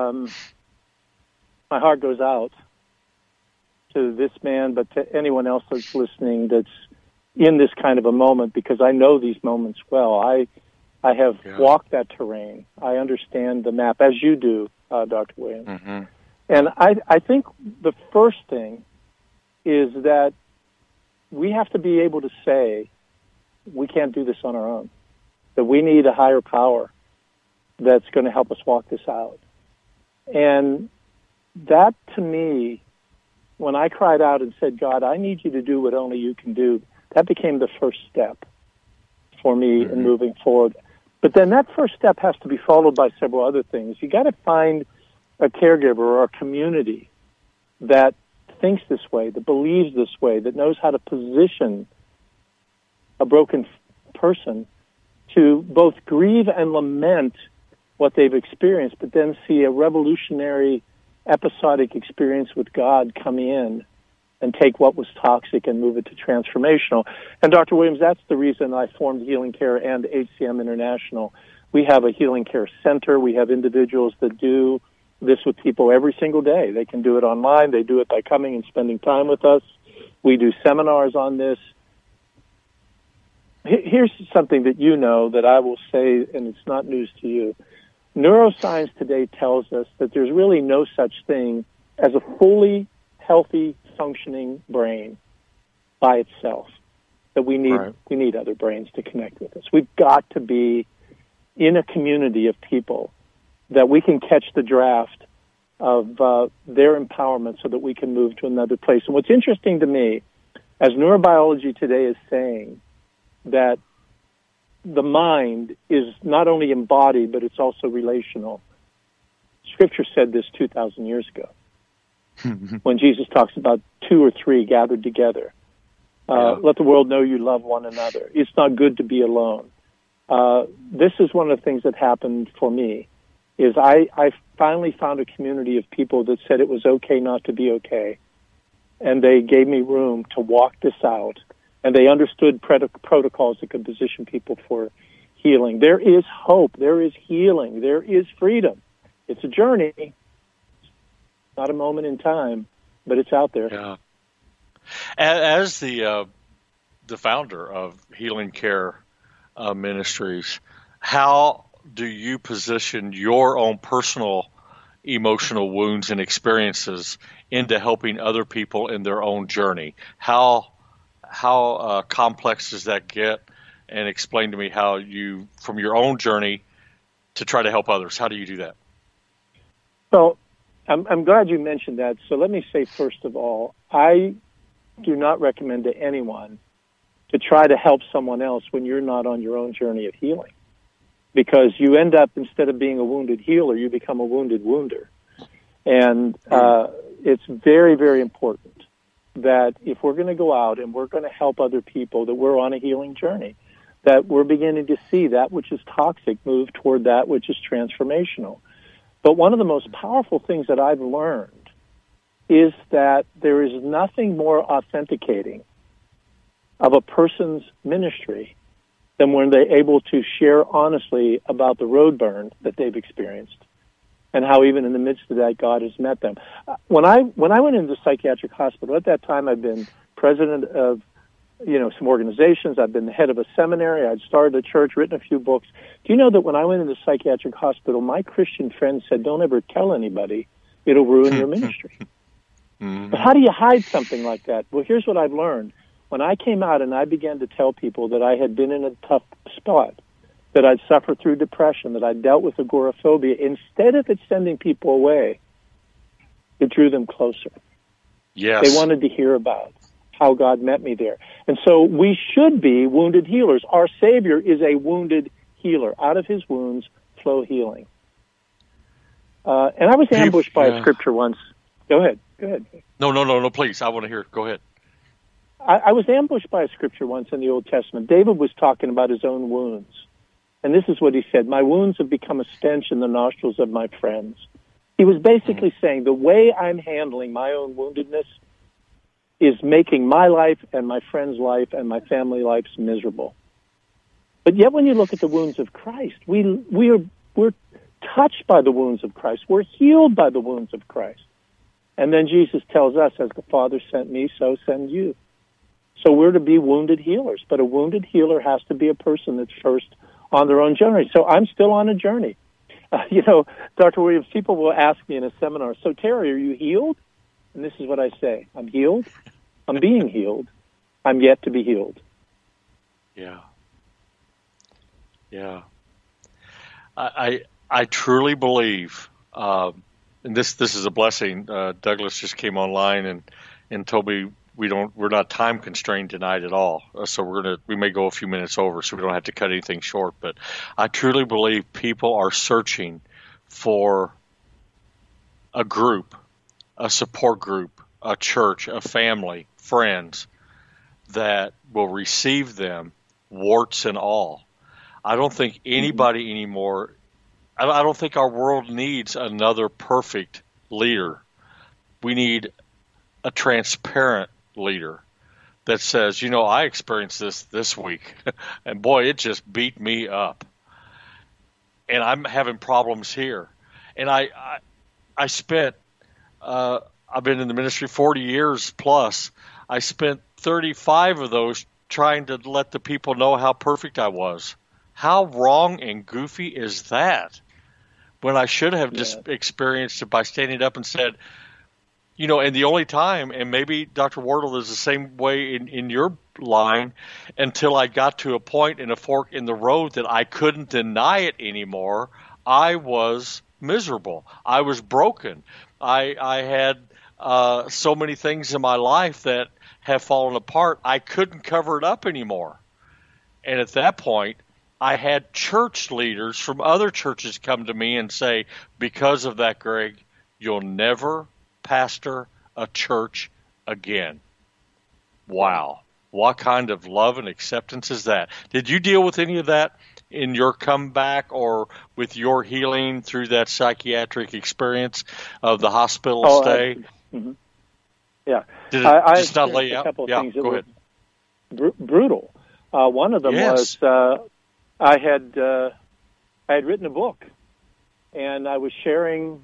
my heart goes out to this man, but to anyone else that's listening that's in this kind of a moment, because I know these moments well. I have walked that terrain. I understand the map, as you do, Dr. Williams. Mm-hmm. And I think the first thing is that we have to be able to say we can't do this on our own, that we need a higher power that's going to help us walk this out. And that, to me, when I cried out and said, God, I need you to do what only you can do, that became the first step for me in moving forward. But then that first step has to be followed by several other things. You got to find a caregiver or a community that thinks this way, that believes this way, that knows how to position a broken person to both grieve and lament what they've experienced, but then see a revolutionary episodic experience with God come in and take what was toxic and move it to transformational. And Dr. Williams, that's the reason I formed Healing Care and HCM International. We have a healing care center. We have individuals that do this with people every single day. They can do it online. They do it by coming and spending time with us. We do seminars on this. Here's something that you know that I will say, and it's not news to you. Neuroscience today tells us that there's really no such thing as a fully healthy, functioning brain by itself. That we need other brains to connect with us. We've got to be in a community of people that we can catch the draft of their empowerment so that we can move to another place. And what's interesting to me, as neurobiology today is saying, that the mind is not only embodied, but it's also relational. Scripture said this 2,000 years ago when Jesus talks about 2 or 3 gathered together. Let the world know you love one another. It's not good to be alone. This is one of the things that happened for me, is I finally found a community of people that said it was okay not to be okay. And they gave me room to walk this out. And they understood protocols that could position people for healing. There is hope. There is healing. There is freedom. It's a journey, not a moment in time, but it's out there. Yeah. As the founder of Healing Care Ministries, how do you position your own personal emotional wounds and experiences into helping other people in their own journey? How complex does that get? And explain to me how you, from your own journey, to try to help others. How do you do that? Well, I'm glad you mentioned that. So let me say, first of all, I do not recommend to anyone to try to help someone else when you're not on your own journey of healing. Because you end up, instead of being a wounded healer, you become a wounded wounder. And it's very, very important that if we're going to go out and we're going to help other people, that we're on a healing journey, that we're beginning to see that which is toxic move toward that which is transformational. But one of the most powerful things that I've learned is that there is nothing more authenticating of a person's ministry than when they're able to share honestly about the road burn that they've experienced and how even in the midst of that, God has met them. When I went into the psychiatric hospital, at that time I'd been president of, some organizations. I'd been the head of a seminary. I'd started a church, written a few books. Do you know that when I went into the psychiatric hospital, my Christian friends said, don't ever tell anybody. It'll ruin your ministry. Mm-hmm. But how do you hide something like that? Well, here's what I've learned. When I came out and I began to tell people that I had been in a tough spot, that I'd suffered through depression, that I'd dealt with agoraphobia, instead of it sending people away, it drew them closer. Yes. They wanted to hear about how God met me there. And so we should be wounded healers. Our Savior is a wounded healer. Out of his wounds flow healing. And I was ambushed by a scripture once. Go ahead. No, please. I want to hear it. Go ahead. I was ambushed by a scripture once in the Old Testament. David was talking about his own wounds. And this is what he said: my wounds have become a stench in the nostrils of my friends. He was basically saying the way I'm handling my own woundedness is making my life and my friend's life and my family lives miserable. But yet when you look at the wounds of Christ, we're touched by the wounds of Christ. We're healed by the wounds of Christ. And then Jesus tells us, as the Father sent me, so send you. So we're to be wounded healers. But a wounded healer has to be a person that's first on their own journey. So I'm still on a journey. Dr. Williams, people will ask me in a seminar, so Terry, are you healed? And this is what I say: I'm healed. I'm being healed. I'm yet to be healed. Yeah. I truly believe, and this is a blessing. Douglas just came online and told me we're not time constrained tonight at all. So we may go a few minutes over, so we don't have to cut anything short. But I truly believe people are searching for a group, a support group, a church, a family, friends that will receive them, warts and all. I don't think anybody anymore, I don't think our world needs another perfect leader. We need a transparent leader that says, I experienced this week, and boy, it just beat me up, and I'm having problems here. And I spent, I've been in the ministry 40 years plus. I spent 35 of those trying to let the people know how perfect I was. How wrong and goofy is that? When I should have just experienced it by standing up and said, and the only time, and maybe Dr. Wardle is the same way in your line, until I got to a point in a fork in the road that I couldn't deny it anymore, I was miserable. I was broken. I had so many things in my life that have fallen apart. I couldn't cover it up anymore. And at that point, I had church leaders from other churches come to me and say, because of that, Greg, you'll never pastor a church again. Wow. What kind of love and acceptance is that? Did you deal with any of that in your comeback or with your healing through that psychiatric experience of the hospital stay? Yeah. Did it I just not lay out? A couple of yeah, things that go were ahead. Brutal. One of them was I had written a book, and I was sharing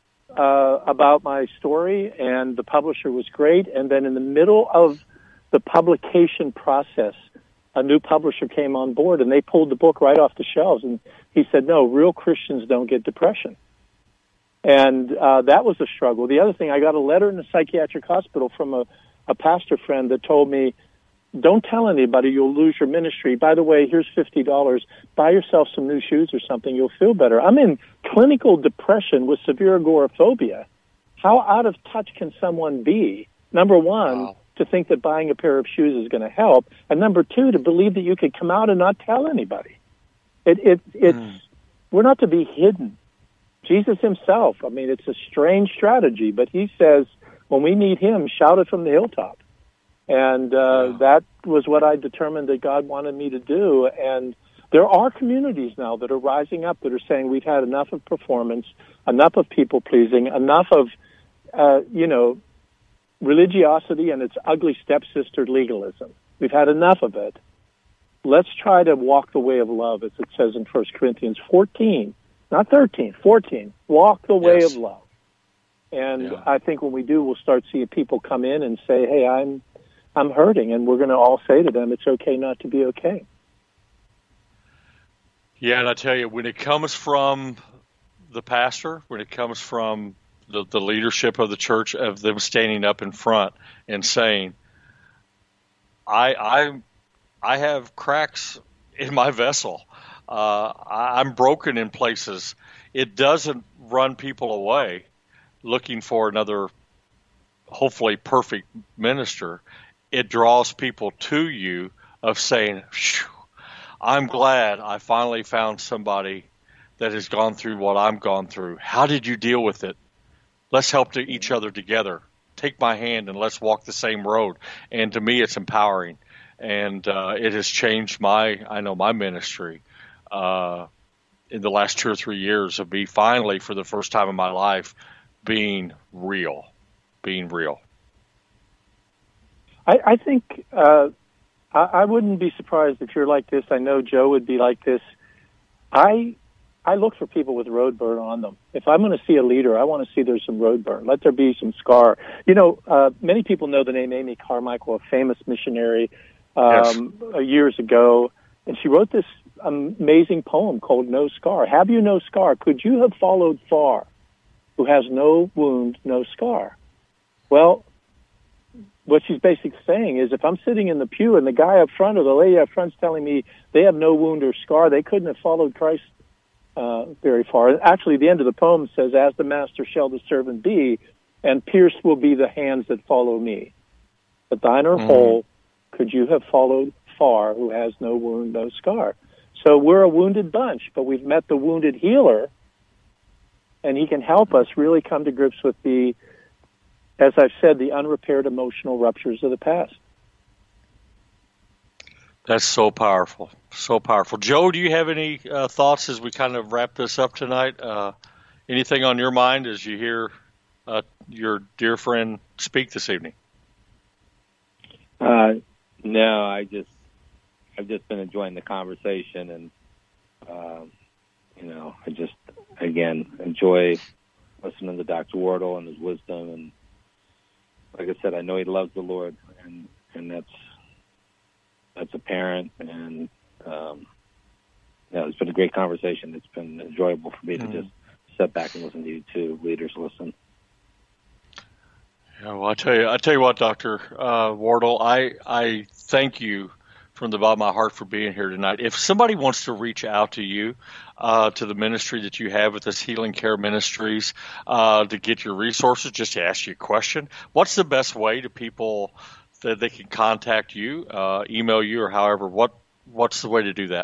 about my story, and the publisher was great. And then in the middle of the publication process, a new publisher came on board, and they pulled the book right off the shelves. And he said, no, real Christians don't get depression. And that was a struggle. The other thing, I got a letter in a psychiatric hospital from a pastor friend that told me, don't tell anybody, you'll lose your ministry. By the way, here's $50. Buy yourself some new shoes or something. You'll feel better. I'm in clinical depression with severe agoraphobia. How out of touch can someone be? Number one, to think that buying a pair of shoes is going to help. And number two, to believe that you could come out and not tell anybody. We're not to be hidden. Jesus himself, it's a strange strategy, but he says, when we meet him, shout it from the hilltop. And that was what I determined that God wanted me to do. And there are communities now that are rising up that are saying we've had enough of performance, enough of people-pleasing, enough of, religiosity and its ugly stepsister legalism. We've had enough of it. Let's try to walk the way of love, as it says in 1 Corinthians 14, not 13, 14. Walk the way of love. And I think when we do, we'll start seeing people come in and say, hey, I'm hurting, and we're going to all say to them, it's okay not to be okay. Yeah, and I tell you, when it comes from the pastor, when it comes from the leadership of the church, of them standing up in front and saying, I have cracks in my vessel. I'm broken in places. It doesn't run people away looking for another, hopefully perfect minister. It draws people to you of saying, I'm glad I finally found somebody that has gone through what I'm gone through. How did you deal with it? Let's help each other together. Take my hand and let's walk the same road. And to me, it's empowering. And it has changed my ministry in the last 2 or 3 years of me finally, for the first time in my life, being real. I think I wouldn't be surprised if you're like this. I know Joe would be like this. I look for people with road burn on them. If I'm going to see a leader, I want to see there's some road burn. Let there be some scar. Many people know the name Amy Carmichael, a famous missionary years ago, and she wrote this amazing poem called No Scar. Have you no scar? Could you have followed far? Who has no wound, no scar? Well, what she's basically saying is if I'm sitting in the pew and the guy up front or the lady up front's telling me they have no wound or scar, they couldn't have followed Christ very far. Actually, the end of the poem says, as the master shall the servant be, and pierced will be the hands that follow me. But thine are whole, could you have followed far, who has no wound, no scar? So we're a wounded bunch, but we've met the wounded healer, and he can help us really come to grips with as I've said, the unrepaired emotional ruptures of the past. That's so powerful. So powerful. Joe, do you have any thoughts as we kind of wrap this up tonight? Anything on your mind as you hear your dear friend speak this evening? No, I've just been enjoying the conversation, and I just again enjoy listening to Dr. Wardle and his wisdom, and like I said, I know he loves the Lord, and that's apparent, and it's been a great conversation. It's been enjoyable for me to just sit back and listen to you two leaders listen. Yeah, well, I tell you what, Dr. Wardle, I thank you from the bottom of my heart for being here tonight. If somebody wants to reach out to you, to the ministry that you have with this Healing Care Ministries, to get your resources, just to ask you a question, what's the best way to people that they can contact you, email you, or however? What's the way to do that?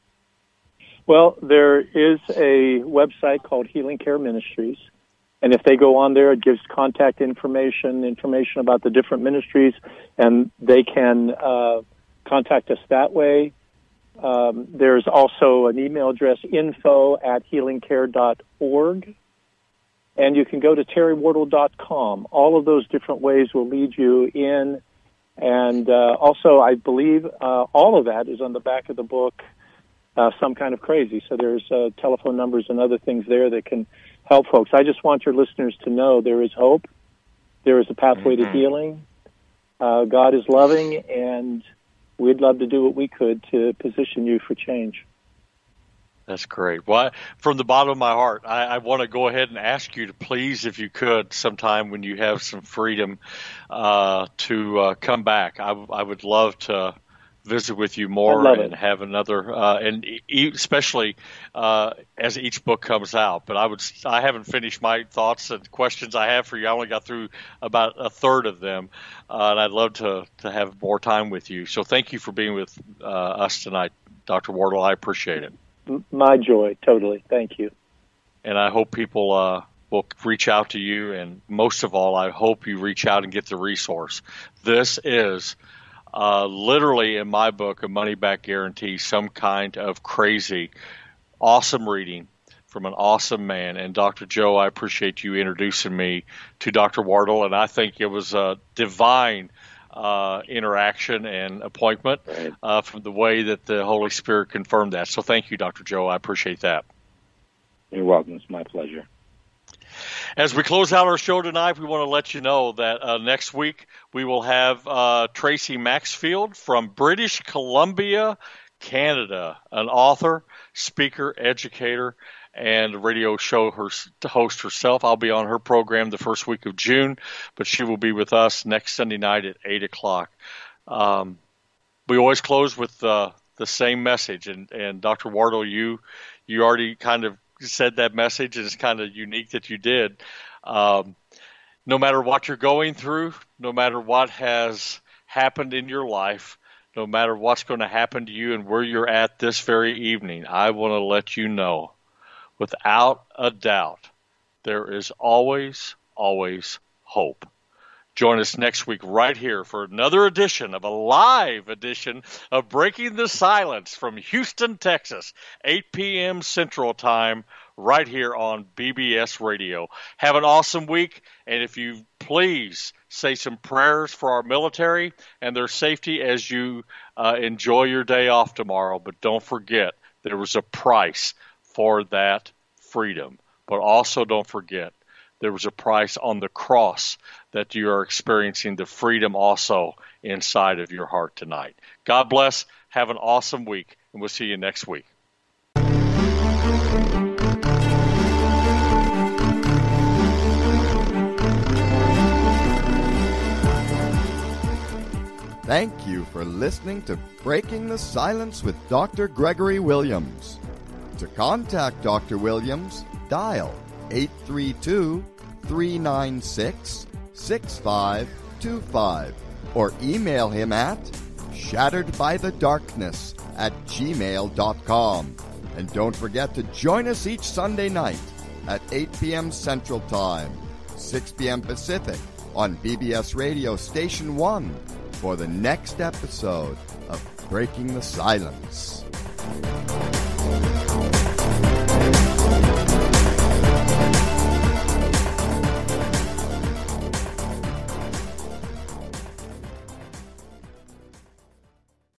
Well, there is a website called Healing Care Ministries. And if they go on there, it gives contact information about the different ministries, and they can contact us that way. There's also an email address, info@healingcare.org. And you can go to terrywardle.com. All of those different ways will lead you in. And also, I believe all of that is on the back of the book, Some Kind of Crazy. So there's telephone numbers and other things there that can help folks. I just want your listeners to know there is hope. There is a pathway to healing. God is loving, and we'd love to do what we could to position you for change. That's great. Well, from the bottom of my heart, I want to go ahead and ask you to please, if you could, sometime when you have some freedom, to come back. I would love to visit with you more and have another, and especially as each book comes out. But I haven't finished my thoughts and questions I have for you. I only got through about a third of them, and I'd love to have more time with you. So thank you for being with us tonight, Dr. Wardle. I appreciate it. My joy, totally. Thank you. And I hope people will reach out to you, and most of all, I hope you reach out and get the resource. This is literally, in my book, a money-back guarantee, some kind of crazy, awesome reading from an awesome man. And Dr. Joe, I appreciate you introducing me to Dr. Wardle, and I think it was a divine interaction and appointment from the way that the Holy Spirit confirmed that. So thank you, Dr. Joe. I appreciate that. You're welcome. It's my pleasure. As we close out our show tonight, we want to let you know that next week we will have Tracy Maxfield from British Columbia, Canada, an author, speaker, educator, and radio show host herself. I'll be on her program the first week of June, but she will be with us next Sunday night at 8 o'clock. We always close with the same message, and Dr. Wardle, you already kind of said that message, and it's kind of unique that you did. No matter what you're going through, no matter what has happened in your life, no matter what's going to happen to you and where you're at this very evening, I want to let you know, without a doubt, there is always, always hope. Join us next week right here for another edition of a live edition of Breaking the Silence from Houston, Texas, 8 p.m. Central Time, right here on BBS Radio. Have an awesome week, and if you please say some prayers for our military and their safety as you enjoy your day off tomorrow. But don't forget, there was a price for that freedom. But also don't forget, there was a price on the cross that you are experiencing the freedom also inside of your heart tonight. God bless. Have an awesome week, and we'll see you next week. Thank you for listening to Breaking the Silence with Dr. Gregory Williams. To contact Dr. Williams, dial 832-396-6525 or email him at shatteredbythedarkness@gmail.com. And don't forget to join us each Sunday night at 8 p.m. Central Time, 6 p.m. Pacific on BBS Radio Station 1 for the next episode of Breaking the Silence.